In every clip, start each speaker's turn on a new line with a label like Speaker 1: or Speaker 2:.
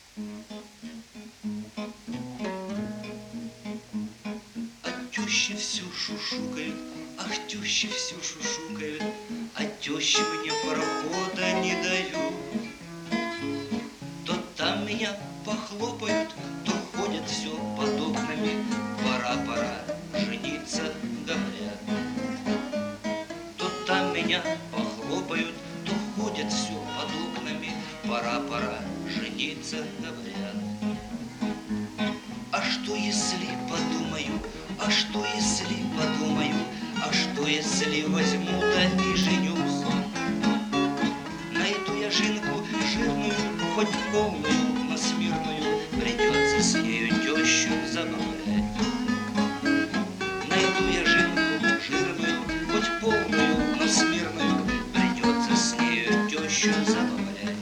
Speaker 1: А тещи все шушукают, ах, тещи все шушукают, а тещи мне прохода не дают. То там меня похлопают, то ходят все под окнами. Пора, пора жениться, говорят. То там меня похлопают, то ходят все под окнами. Пора, пора жениться, говорят. А что если подумаю, а что если подумаю, а что если возьму да и женюсь? Найду я жинку жирную, хоть полную, но смирную, придется с нею тещу забавлять. Найду я жинку жирную, хоть полную, но смирную, придется с нею тещу забавлять.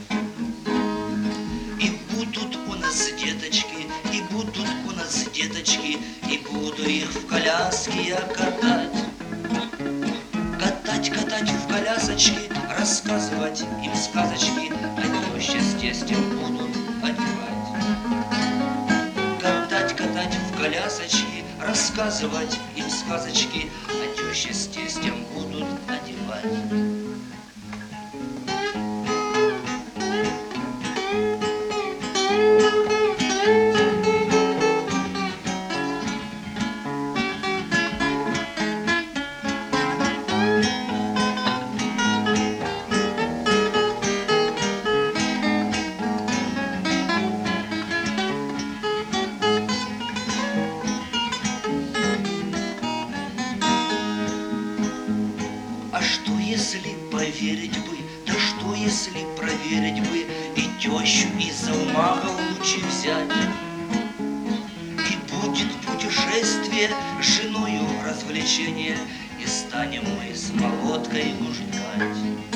Speaker 1: И будут у нас деточки, и будут у нас деточки, и буду их в коляске я катать. Катать, катать в колясочке, рассказывать им сказочки, а теща с тестем будут одевать. Катать, катать в колясочке, рассказывать им сказочки, а теща с тестем будут одевать. А что если поверить бы, да что если проверить бы, и тещу из-за ума лучше взять? И будет путешествие с женою развлечение, и станем мы с молоткой гужевать.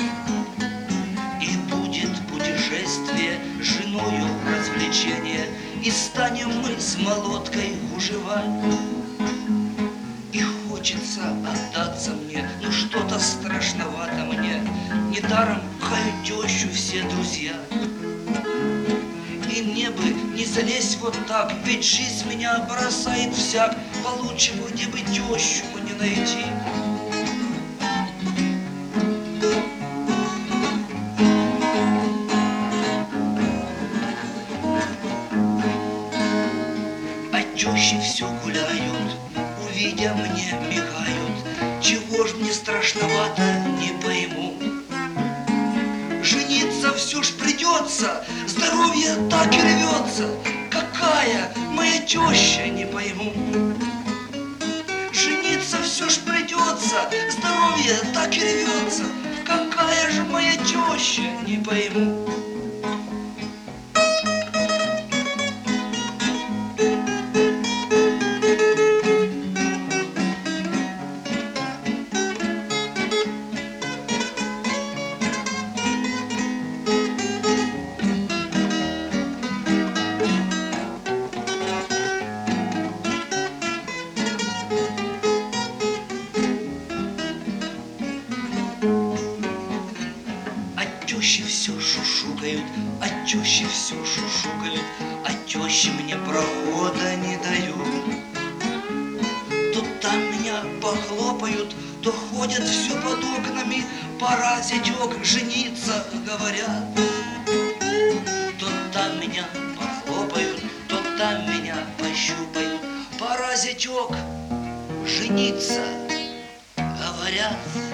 Speaker 1: И будет путешествие с женою развлечение, и станем мы с молоткой гужевать. И хочется отдаться мне, но что-то страшновато мне. Недаром хаю тещу все друзья. И мне бы не залезть вот так, ведь жизнь меня бросает всяк. Получше бы где бы тещу мне найти. А тещи все гуляют, увидя мне мигают. Чего ж мне страшновато, не пойму. Жениться все ж придется, здоровье так и рвется. Какая моя теща, не пойму. Жениться все ж придется, здоровье так и рвется. Какая же моя теща, не пойму. Тещи все шушукают, а тещи все шушукают, а тещи мне прохода не дают. То там меня похлопают, то ходят все под окнами. Пора, зятек, жениться, говорят. То там меня похлопают, то там меня пощупают. Пора, зятек, жениться, говорят.